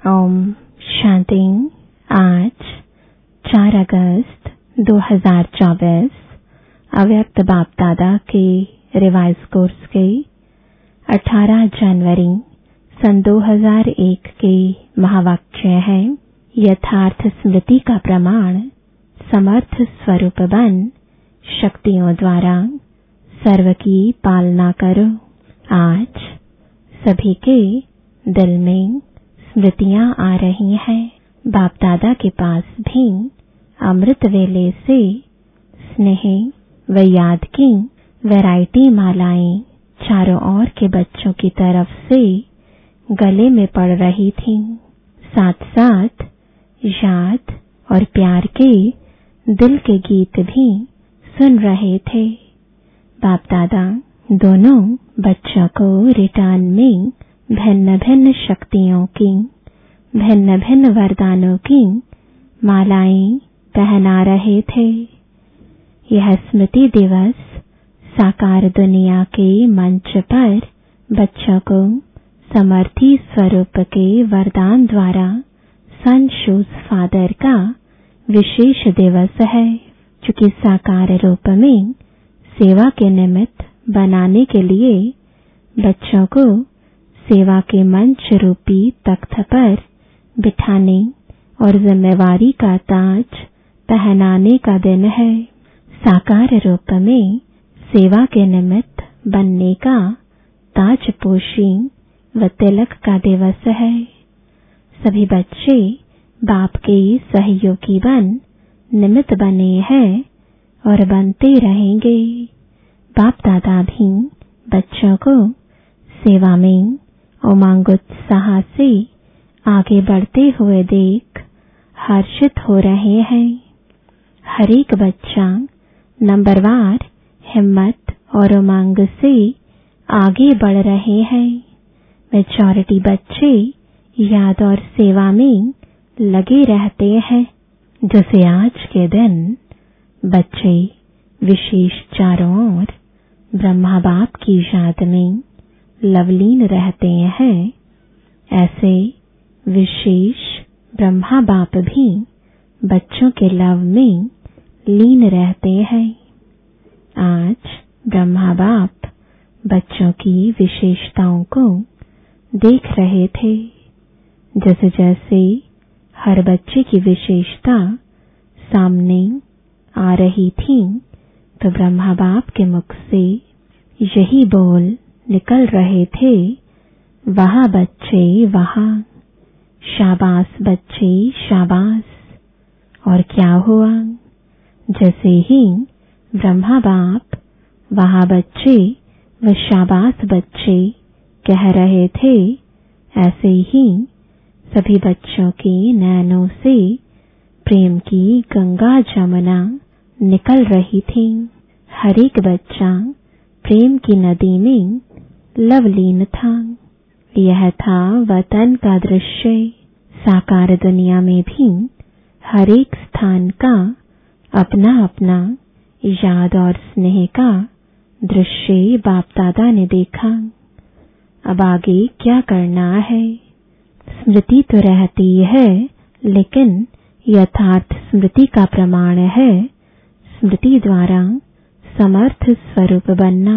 ओम शांति। आज 4 अगस्त 2024 अव्यक्त बाप दादा के रिवाइज कोर्स के 18 जनवरी सन 2001 के महावाक्य है, यथार्थ स्मृति का प्रमाण समर्थ स्वरूप बन शक्तियों द्वारा सर्व की पालना करो। आज सभी के दिल में स्मृतियां आ रही हैं। बाप दादा के पास भी अमृत वेले से स्नेह व याद की वैरायटी मालाएं चारों ओर के बच्चों की तरफ से गले में पड़ रही थीं। साथ साथ याद और प्यार के दिल के गीत भी सुन रहे थे। बाप दादा दोनों बच्चों को रिटर्न में भिन्न भिन्न शक्तियों की, भिन्न भिन्न वरदानों की मालाएं पहना रहे थे। यह स्मृति दिवस साकार दुनिया के मंच पर बच्चों को समर्थी स्वरूप के वरदान द्वारा सन शूज फादर का विशेष दिवस है, चूंकि साकार रूप में सेवा के निमित्त बनाने के लिए बच्चों को सेवा के मंच रूपी तख्त पर बिठाने और जिम्मेवारी का ताज पहनाने का दिन है। साकार रूप में सेवा के निमित्त बनने का ताजपोशी व तिलक का दिवस है। सभी बच्चे बाप के सहयोगी बन निमित्त बने हैं और बनते रहेंगे। बाप दादा भी बच्चों को सेवा में उमंग उत्साह से आगे बढ़ते हुए देख हर्षित हो रहे हैं। हर एक बच्चा नंबरवार हिम्मत और उमंग से आगे बढ़ रहे हैं। मेजॉरिटी बच्चे याद और सेवा में लगे रहते हैं, जैसे आज के दिन बच्चे विशेष चारों ओर ब्रह्मा बाप की याद में लवलीन रहते हैं, ऐसे विशेष ब्रह्मा बाप भी बच्चों के लव में लीन रहते हैं। आज ब्रह्मा बाप बच्चों की विशेषताओं को देख रहे थे। जैसे जैसे हर बच्चे की विशेषता सामने आ रही थी, तो ब्रह्मा बाप के मुख से यही बोल निकल रहे थे, वहाँ बच्चे वहाँ, शाबाश बच्चे शाबाश। और क्या हुआ? जैसे ही ब्रह्मा बाप वहाँ बच्चे व शाबाश बच्चे कह रहे थे, ऐसे ही सभी बच्चों के नैनों से प्रेम की गंगा जमुना निकल रही थी। हर एक बच्चा प्रेम की नदी में लवलीन था। यह था वतन का दृश्य। साकार दुनिया में भी हर एक स्थान का अपना अपना याद और स्नेह का दृश्य बाप दादा ने देखा। अब आगे क्या करना है? स्मृति तो रहती है, लेकिन यथार्थ स्मृति का प्रमाण है स्मृति द्वारा समर्थ स्वरूप बनना।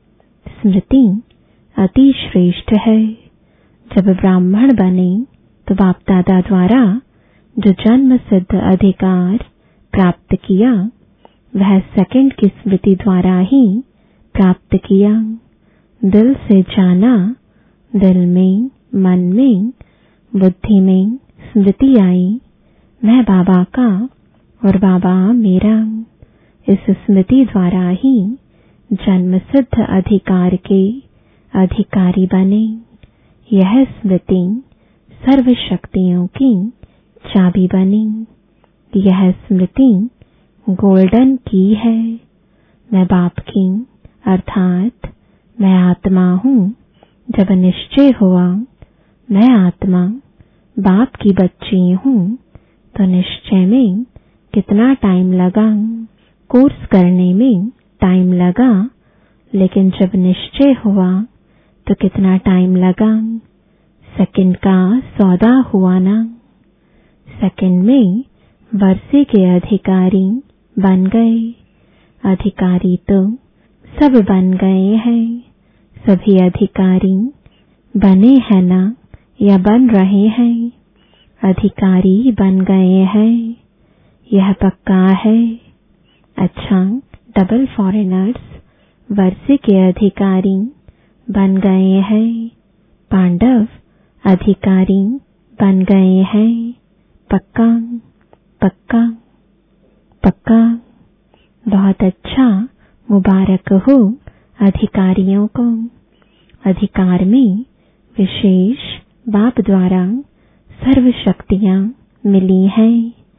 स्मृति अति श्रेष्ठ है। जब ब्राह्मण बने तो बाप दादा द्वारा जो जन्म सिद्ध अधिकार प्राप्त किया, वह सेकंड की स्मृति द्वारा ही प्राप्त किया। दिल से जाना, दिल में, मन में, बुद्धि में स्मृति आई, मैं बाबा का और बाबा मेरा। इस स्मृति द्वारा ही जन्म सिद्ध अधिकार के अधिकारी बने। यह स्मृति सर्व शक्तियों की चाबी बनी। यह स्मृति गोल्डन की है। मैं बाप की अर्थात मैं आत्मा हूँ। जब निश्चय हुआ मैं आत्मा बाप की बच्ची हूँ, तो निश्चय में कितना टाइम लगा? कोर्स करने में टाइम लगा, लेकिन जब निश्चय हुआ तो कितना टाइम लगा? सेकंड का सौदा हुआ ना। सेकंड में वर्षे के अधिकारी बन गए। अधिकारी तो सब बन गए हैं। सभी अधिकारी बने हैं ना या बन रहे हैं? अधिकारी बन गए हैं, यह पक्का है। अच्छा, डबल फॉरेनर्स वर्षे के अधिकारी बन गए हैं। पांडव अधिकारी बन गए हैं। पक्का पक्का पक्का। बहुत अच्छा, मुबारक हो अधिकारियों को। अधिकार में विशेष बाप द्वारा सर्व शक्तियां मिली हैं।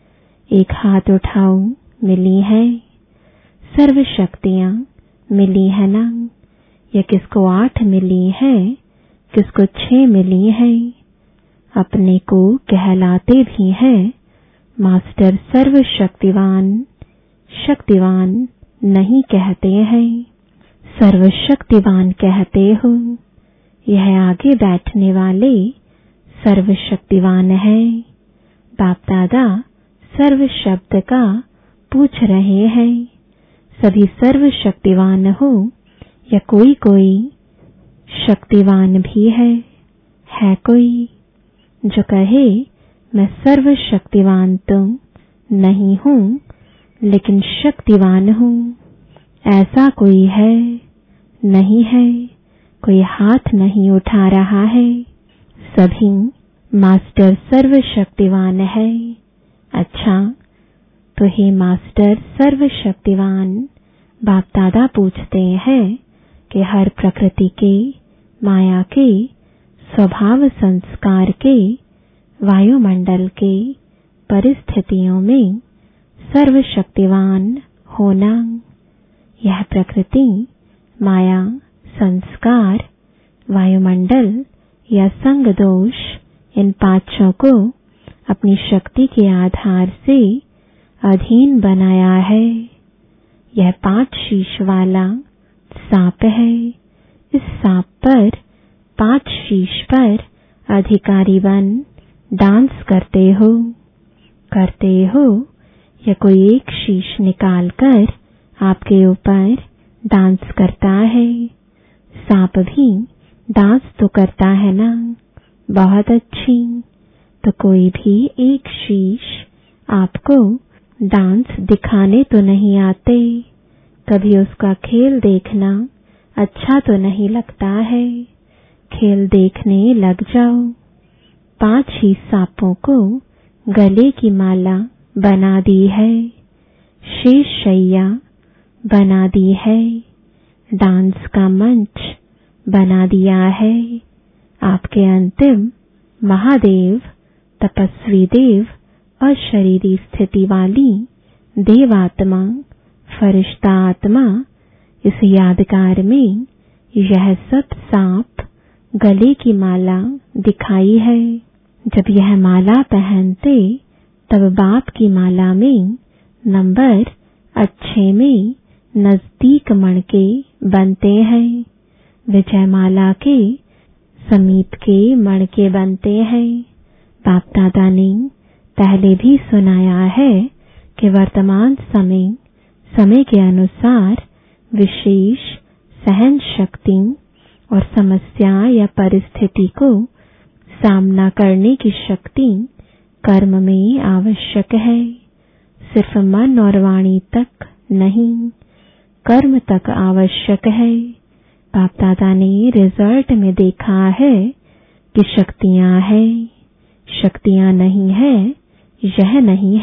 एक हाथ उठाओ, मिली है। सर्व शक्तियां मिली है ना? या किसको 8 मिली है, किसको 6 मिली है? अपने को कहलाते भी हैं मास्टर सर्वशक्तिवान। शक्तिवान नहीं कहते हैं, सर्वशक्तिवान कहते हो। यह आगे बैठने वाले सर्वशक्तिवान है। बाप दादा सर्व शब्द का पूछ रहे हैं। सभी सर्वशक्तिवान हो या कोई कोई शक्तिवान भी है कोई जो कहे मैं सर्वशक्तिवान तो नहीं हूँ लेकिन शक्तिवान हूँ? ऐसा कोई है? नहीं है। कोई हाथ नहीं उठा रहा है। सभी मास्टर सर्वशक्तिवान है। अच्छा, तो हे मास्टर सर्वशक्तिवान, बाप दादा पूछते हैं कि हर प्रकृति के, माया के, स्वभाव संस्कार के, वायुमंडल के परिस्थितियों में सर्वशक्तिवान होना। यह प्रकृति, माया, संस्कार, वायुमंडल या संग दोष, इन पांचों को अपनी शक्ति के आधार से अधीन बनाया है। यह 5 शीश वाला सांप है। इस सांप पर 5 शीश पर अधिकारी बन डांस करते हो या कोई एक शीश निकालकर आपके ऊपर डांस करता है? सांप भी डांस तो करता है ना? बहुत अच्छी। तो कोई भी एक शीश आपको डांस दिखाने तो नहीं आते? कभी उसका खेल देखना अच्छा तो नहीं लगता है? खेल देखने लग जाओ। 5 ही सांपों को गले की माला बना दी है। शेष शैया बना दी है। डांस का मंच बना दिया है। आपके अंतिम महादेव, तपस्वी देव, अशरीरी स्थिति वाली देवात्मा, फरिश्ता आत्मा, इस यादगार में यह सब सांप गले की माला दिखाई है। जब यह माला पहनते तब बाप की माला में नंबर अच्छे में नजदीक मणके बनते हैं। विजय माला के समीप के मणके बनते हैं। बाप दादा ने पहले भी सुनाया है कि वर्तमान समय के अनुसार विशेष सहन शक्ति और समस्या या परिस्थिति को सामना करने की शक्ति कर्म में आवश्यक है। सिर्फ मन और वाणी तक नहीं, कर्म तक आवश्यक है। बाप दादा ने रिजल्ट में देखा है कि शक्तियां हैं, शक्तियां नहीं है, यह नहीं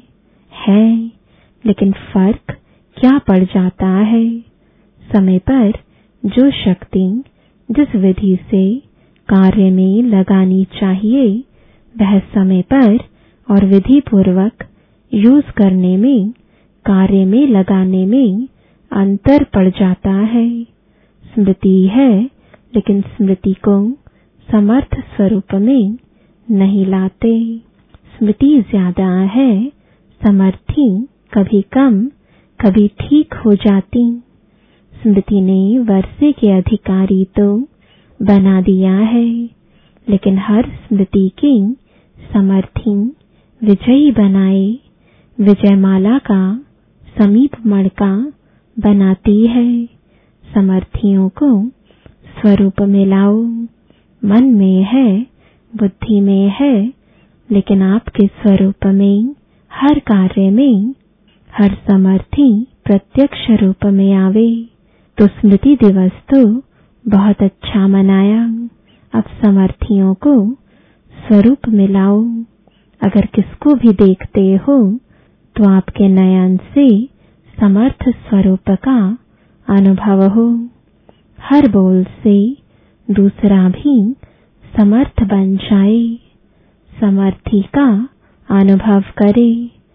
है, लेकिन फर्क क्या पड़ जाता है? समय पर जो शक्ति जिस विधि से कार्य में लगानी चाहिए वह समय पर और विधि पूर्वक यूज करने में, कार्य में लगाने में अंतर पड़ जाता है। स्मृति है लेकिन स्मृति को समर्थ स्वरूप में नहीं लाते। स्मृति ज्यादा है, समर्थी कभी कम कभी ठीक हो जाती। स्मृति ने वर्षे के अधिकारी तो बना दिया है, लेकिन हर स्मृति की समर्थी विजयी बनाए विजयमाला का समीप मड़का बनाती है। समर्थियों को स्वरूप में लाओ। मन में है, बुद्धि में है, लेकिन आपके स्वरूप में, हर कार्य में हर समर्थी प्रत्यक्ष रूप में आवे। तो स्मृति दिवस तो बहुत अच्छा मनाया। अब समर्थियों को स्वरूप में लाओ। अगर किसको भी देखते हो तो आपके नयन से समर्थ स्वरूप का अनुभव हो। हर बोल से दूसरा भी समर्थ बन जाए, समर्थी का अनुभव करे।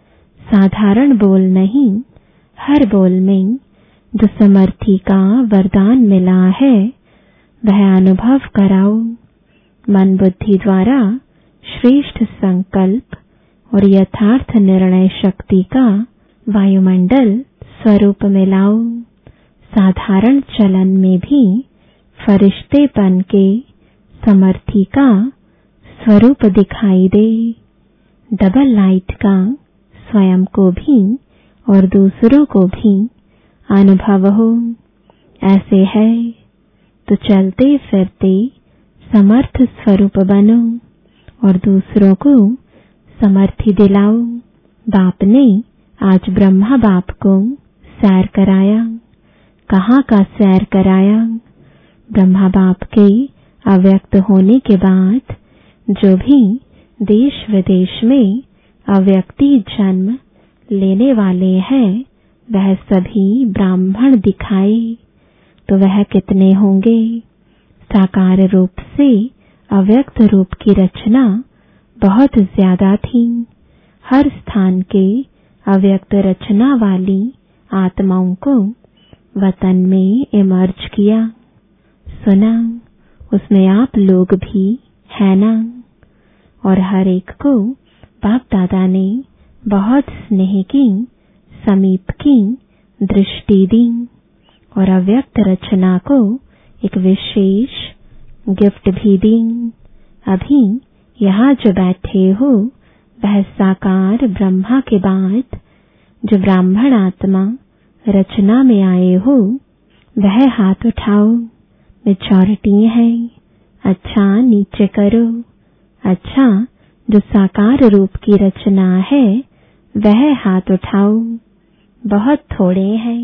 साधारण बोल नहीं, हर बोल में जो समर्थी का वरदान मिला है वह अनुभव कराओ। मन बुद्धि द्वारा श्रेष्ठ संकल्प और यथार्थ निर्णय शक्ति का वायुमंडल स्वरूप में लाओ। साधारण चलन में भी फरिश्तेपन के समर्थी का स्वरूप दिखाई दे। डबल लाइट का स्वयं को भी और दूसरों को भी अनुभव हो। ऐसे है तो चलते फिरते समर्थ स्वरूप बनो और दूसरों को समर्थी दिलाओ। बाप ने आज ब्रह्मा बाप को सैर कराया। कहाँ का सैर कराया? ब्रह्मा बाप के अव्यक्त होने के बाद जो भी देश विदेश में अव्यक्ति जन्म लेने वाले हैं वह सभी ब्राह्मण दिखाए। तो वह कितने होंगे? साकार रूप से अव्यक्त रूप की रचना बहुत ज्यादा थी। हर स्थान के अव्यक्त रचना वाली आत्माओं को वतन में इमर्ज किया। सुना, उसमें आप लोग भी है ना? और हर एक को बाप दादा ने बहुत स्नेह की, समीप की दृष्टि दी और अव्यक्त रचना को एक विशेष गिफ्ट भी दी। अभी यहाँ जो बैठे हो वह साकार ब्रह्मा के बाद जो ब्राह्मण आत्मा रचना में आए हो वह हाथ उठाओ। मेजॉरिटी है। अच्छा नीचे करो। अच्छा जो साकार रूप की रचना है वह हाथ उठाओ। बहुत थोड़े हैं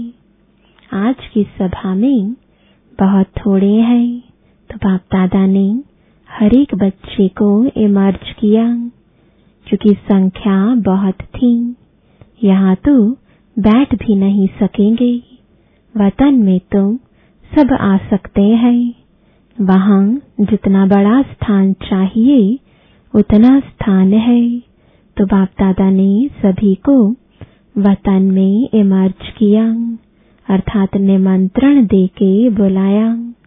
आज की सभा में, बहुत थोड़े हैं। तो बाप दादा ने हर एक बच्चे को इमर्ज किया क्योंकि संख्या बहुत थी। यहाँ तो बैठ भी नहीं सकेंगे। वतन में तो सब आ सकते हैं। वहाँ जितना बड़ा स्थान चाहिए उतना स्थान है। तो बाप दादा ने सभी को वतन में इमर्ज किया, अर्थात निमंत्रण देके बुलाया।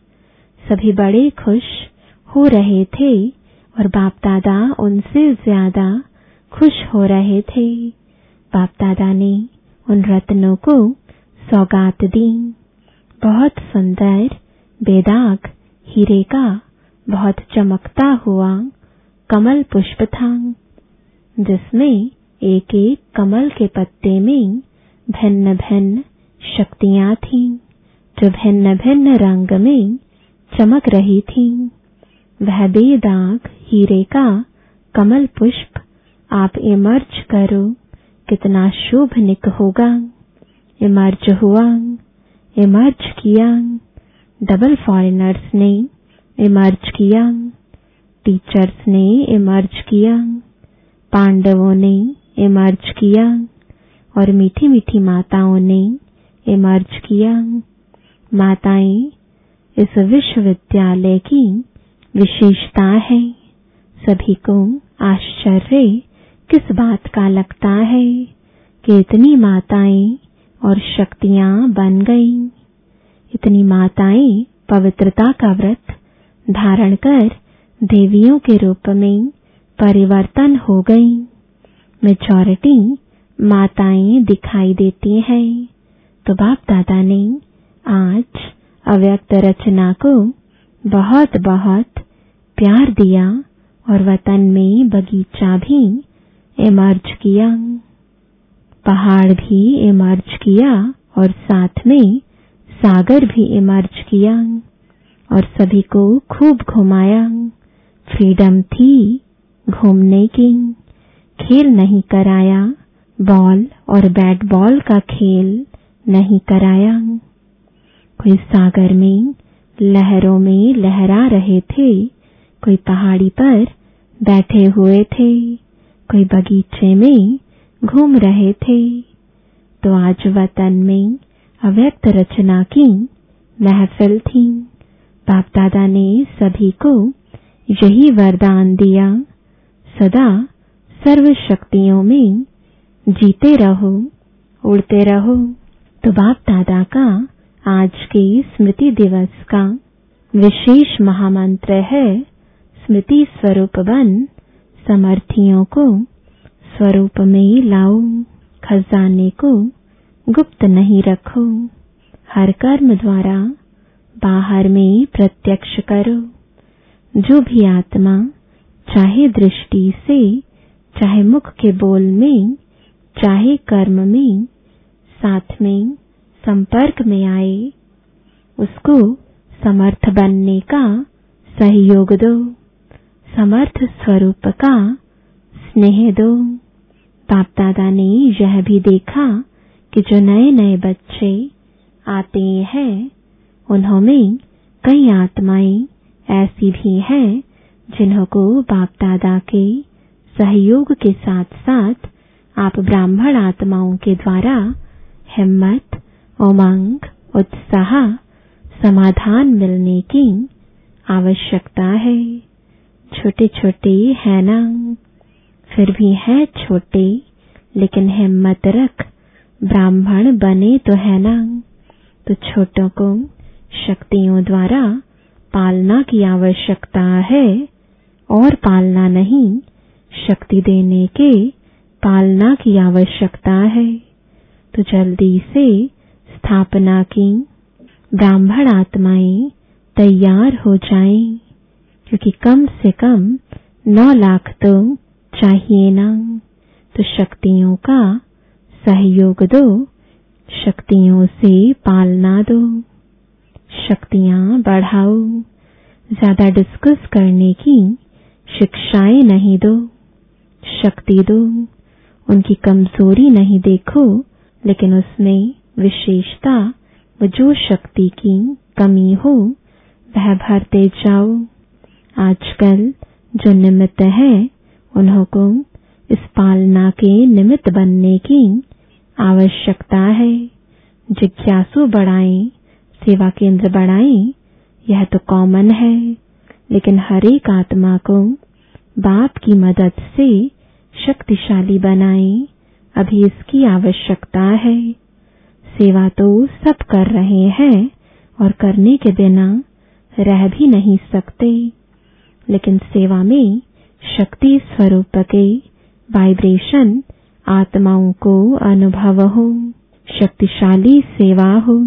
सभी बड़े खुश हो रहे थे और बाप दादा उनसे ज्यादा खुश हो रहे थे। बाप दादा ने उन रत्नों को सौगात दी। बहुत सुंदर बेदाग हीरे का बहुत चमकता हुआ कमल पुष्प था, जिसमें एक एक कमल के पत्ते में भिन्न भिन्न शक्तियां थीं, जो भिन्न भिन्न रंग में चमक रही थी। वह बेदाग हीरे का कमल पुष्प आप इमर्ज करो, कितना शोभनिक होगा। इमर्ज हुआ, इमर्ज किया। डबल फॉरेनर्स ने इमर्ज किया, टीचर्स ने इमर्ज किया, पांडवों ने इमर्ज किया और मीठी मीठी माताओं ने इमर्ज किया। माताएं इस विश्वविद्यालय की विशेषता है। सभी को आश्चर्य किस बात का लगता है कि इतनी माताएं और शक्तियां बन गईं। इतनी माताएं पवित्रता का व्रत धारण कर देवियों के रूप में परिवर्तन हो गईं। मेजॉरिटी माताएं दिखाई देती हैं। तो बाप दादा ने आज अव्यक्त रचना को बहुत बहुत प्यार दिया और वतन में बगीचा भी इमर्ज किया, पहाड़ भी इमर्ज किया और साथ में सागर भी इमर्ज किया और सभी को खूब घुमाया। फ्रीडम थी घूमने की, खेल नहीं कराया, बॉल और बैट बॉल का खेल नहीं कराया। कोई सागर में लहरों में लहरा रहे थे, कोई पहाड़ी पर बैठे हुए थे, कोई बगीचे में घूम रहे थे। तो आज वतन में अव्यक्त रचना की महफिल थी। बाप दादा ने सभी को यही वरदान दिया, सदा सर्व शक्तियों में जीते रहो, उड़ते रहो। तो बाप दादा का आज के स्मृति दिवस का विशेष महामंत्र है, स्मृति स्वरूप बन समर्थियों को स्वरूप में लाओ, खजाने को गुप्त नहीं रखो, हर कर्म द्वारा बाहर में प्रत्यक्ष करो। जो भी आत्मा चाहे दृष्टि से, चाहे मुख के बोल में, चाहे कर्म में, साथ में संपर्क में आए, उसको समर्थ बनने का सहयोग दो, समर्थ स्वरूप का स्नेह दो। बाप दादा ने यह भी देखा कि जो नए नए बच्चे आते हैं, उन्होंने कई आत्माएं ऐसी भी हैं जिन्हों को बाप दादा के सहयोग के साथ साथ आप ब्राह्मण आत्माओं के द्वारा हिम्मत, उमंग, उत्साह, समाधान मिलने की आवश्यकता है। छोटे छोटे है ना, फिर भी है छोटे, लेकिन हिम्मत रख, ब्राह्मण बने तो है ना। तो छोटों को शक्तियों द्वारा पालना की आवश्यकता है और पालना नहीं, शक्ति देने के पालना की आवश्यकता है। तो जल्दी से स्थापना की ब्राह्मण आत्माएं तैयार हो जाएं, क्योंकि कम से कम 9 लाख तो चाहिए ना। तो शक्तियों का सहयोग दो, शक्तियों से पालना दो, शक्तियां बढ़ाओ। ज्यादा डिस्कस करने की शिक्षाएं नहीं दो, शक्ति दो। उनकी कमजोरी नहीं देखो, लेकिन उसमें विशेषता व जो शक्ति की कमी हो वह भरते जाओ। आजकल जो निमित्त है, उन्हों को इस पालना के निमित्त बनने की आवश्यकता है। जिज्ञासु बढ़ाएं, सेवा केंद्र बढ़ाएं, यह तो कॉमन है, लेकिन हर एक आत्मा को बाप की मदद से शक्तिशाली बनाएं, अभी इसकी आवश्यकता है। सेवा तो सब कर रहे हैं और करने के बिना रह भी नहीं सकते, लेकिन सेवा में शक्ति स्वरूप के वाइब्रेशन आत्माओं को अनुभव हो, शक्तिशाली सेवा हो।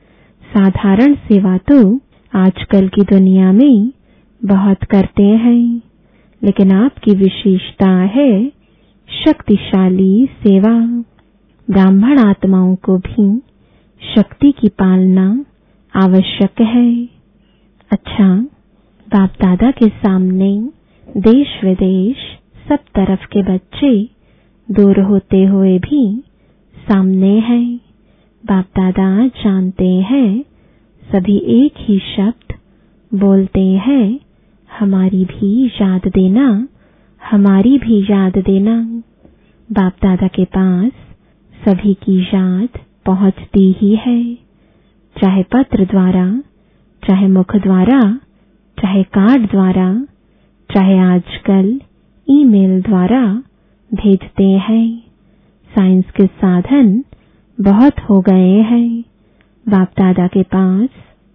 साधारण सेवा तो आजकल की दुनिया में बहुत करते हैं, लेकिन आपकी विशेषता है शक्तिशाली सेवा। ब्राह्मण आत्माओं को भी शक्ति की पालना आवश्यक है। अच्छा, बाप दादा के सामने देश विदेश सब तरफ के बच्चे दूर होते हुए भी सामने हैं। बाप दादा जानते हैं, सभी एक ही शब्द बोलते हैं, हमारी भी याद देना, हमारी भी याद देना। बाप दादा के पास सभी की याद पहुंचती ही है, चाहे पत्र द्वारा, चाहे मुख द्वारा, चाहे कार्ड द्वारा, चाहे आजकल ईमेल द्वारा भेजते हैं। साइंस के साधन बहुत हो गए हैं। बाप दादा के पास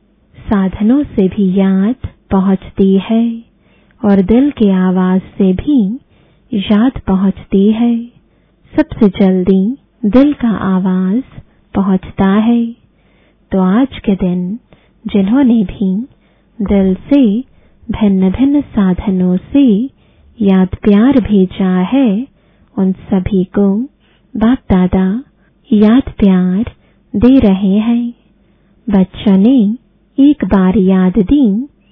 साधनों से भी याद पहुंचती है और दिल के आवाज से भी याद पहुंचती है। सबसे जल्दी दिल का आवाज पहुंचता है। तो आज के दिन जिन्होंने भी दिल से भिन्न भिन्न साधनों से याद प्यार भेजा है, उन सभी को बाप दादा याद प्यार दे रहे हैं। बच्चों ने एक बार याद दी,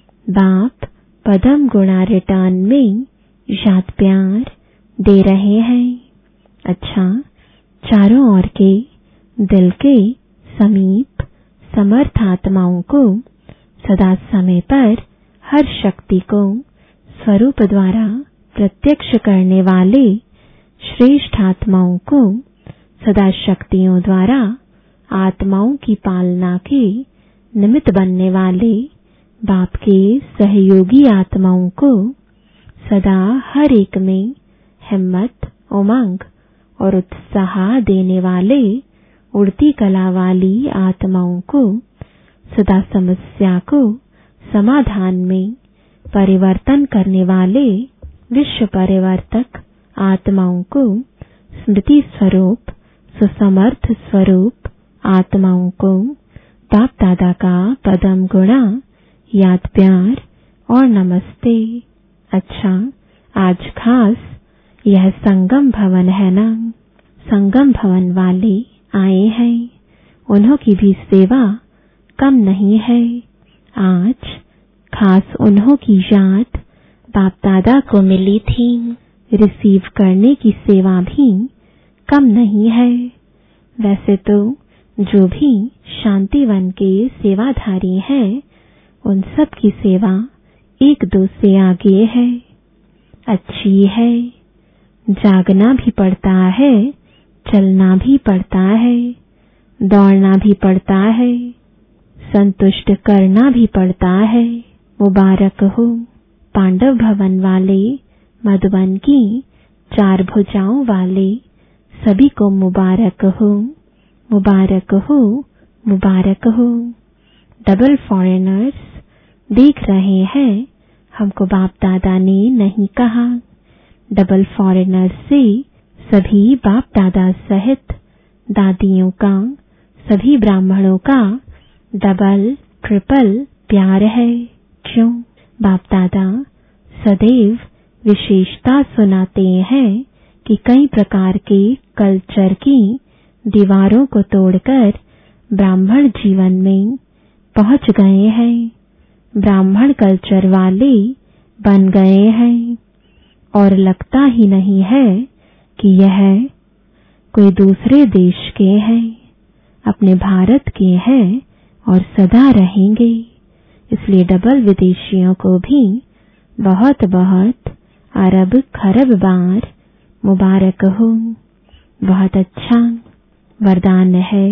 बाप पदम गुणा रिटर्न में याद प्यार दे रहे हैं। अच्छा, चारों ओर के दिल के समीप समर्थ आत्माओं को सदा समय पर हर शक्ति को स्वरूप द्वारा प्रत्यक्ष करने वाले श्रेष्ठ आत्माओं को सदा शक्तियों द्वारा आत्माओं की पालना के निमित्त बनने वाले बाप के सहयोगी आत्माओं को सदा हर एक में हिम्मत, उमंग और उत्साह देने वाले उड़ती कला वाली आत्माओं को सदा समस्या को समाधान में परिवर्तन करने वाले विश्व परिवर्तक आत्माओं को स्मृति स्वरूप सुसमर्थ स्वरूप आत्माओं को बाप दादा का पदम गुणा याद प्यार और नमस्ते। अच्छा, आज खास यह संगम भवन है ना, संगम भवन वाले आए हैं, उन्हों की भी सेवा कम नहीं है। आज खास उन्हों की याद बाप दादा को मिली थी, रिसीव करने की सेवा भी कम नहीं है। वैसे तो जो भी शांतिवन के सेवाधारी हैं, उन सब की सेवा एक दो से आगे है, अच्छी है। जागना भी पड़ता है, चलना भी पड़ता है, दौड़ना भी पड़ता है, संतुष्ट करना भी पड़ता है। मुबारक हो पांडव भवन वाले, मधुबन की चार भुजाओं वाले सभी को मुबारक हो, मुबारक हो, मुबारक हो। डबल फॉरेनर्स देख रहे हैं, हमको बाप दादा ने नहीं कहा। डबल फॉरेनर्स से सभी बाप दादा सहित दादियों का, सभी ब्राह्मणों का डबल ट्रिपल प्यार है। क्यों? बाप दादा सदैव विशेषता सुनाते हैं कि कई प्रकार के कल्चर की दीवारों को तोड़कर ब्राह्मण जीवन में पहुंच गए हैं, ब्राह्मण कल्चर वाले बन गए हैं, और लगता ही नहीं है कि यह कोई दूसरे देश के हैं, अपने भारत के हैं और सदा रहेंगे। इसलिए डबल विदेशियों को भी बहुत बहुत अरब खरब बार मुबारक हो। बहुत अच्छा वरदान है,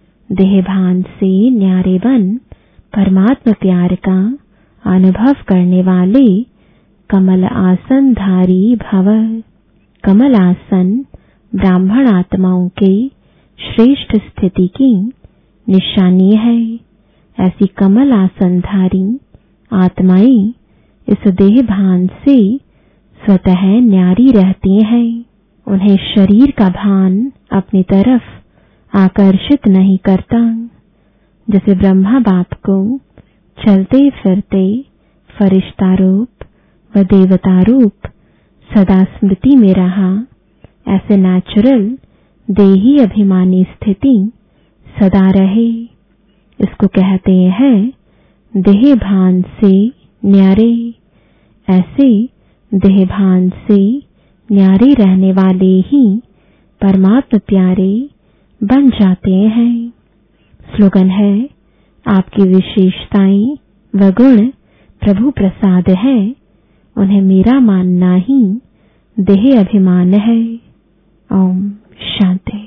देहभान से न्यारे बन परमात्मा प्यार का अनुभव करने वाले कमल आसन धारी भव। कमल आसन ब्राह्मण आत्माओं के श्रेष्ठ स्थिति की निशानी है। ऐसी कमल आसनधारी आत्माएं इस देह भान से स्वतः न्यारी रहती हैं। उन्हें शरीर का भान अपनी तरफ आकर्षित नहीं करता। जैसे ब्रह्मा बाप को चलते फिरते फरिश्ता रूप व देवता रूप सदा स्मृति में रहा, ऐसे नेचुरल देही अभिमानी स्थिति सदा रहे। इसको कहते हैं देह भान से न्यारे। ऐसे देह भान से न्यारे रहने वाले ही परमात्मा प्यारे बन जाते हैं। स्लोगन है, आपकी विशेषताएं व गुण प्रभु प्रसाद है, उन्हें मेरा मानना ही देह अभिमान है। ओम शांति।